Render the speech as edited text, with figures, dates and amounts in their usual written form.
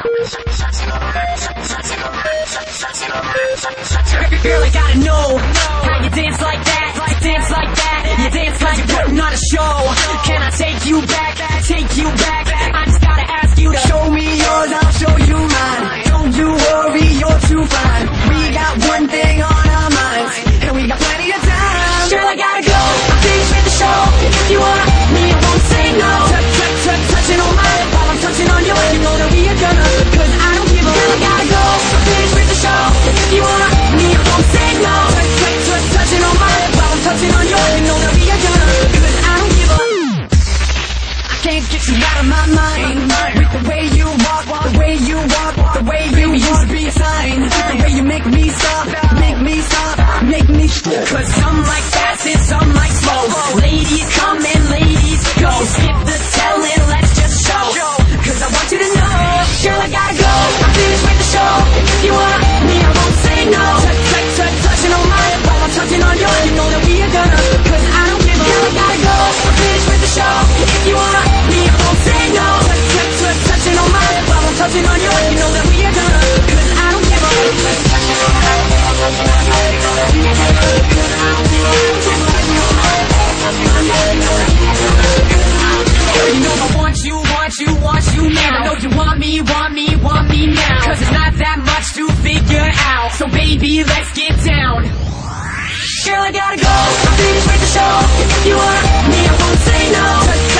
Girl, I gotta know how you dance like that, dance like that. You dance like you're putting on a show. Can I take you back, take you back? I just gotta ask you to show me yours, I'll show you mine. Don't you worry, you're too fine. We got one thing on our minds, and we got plenty of time. Girl, I gotta go, I'm finished with the show. If you want me, I won't say no. Touching on mine while I'm touching on yours. You know that we are gonna, cause I don't give a. Girl, I gotta go, I'm finished with the show. If you want me, I won't say no. Touching on mine while I'm touching on yours. You know that we are gonna, cause I don't give a. I can't get you out of my mind. With the way you walk, the way you walk, the way you used to be a sign. The way you make me stop, make me stop, make me stop. Cause some like fast and some like slow. Ladies come and ladies go. Skip the telling, let's just show. Cause I want you to know, girl, I gotta go. I'm finished with the show. If you want me, I won't say no. Touching on mine while I'm touching on yours. You know that we are gonna, cause I don't give a. Girl, I gotta go. I'm finished with the show. If you want me, I won't say no. Touching on mine while I'm touching on yours. You know that we are gonna, cause I don't give a. You know I want you, want you now. I know you want me now. Cause it's not that much to figure out. So baby, let's get down. Girl, I gotta go, I'm finished with the show. If you want me, I won't say no.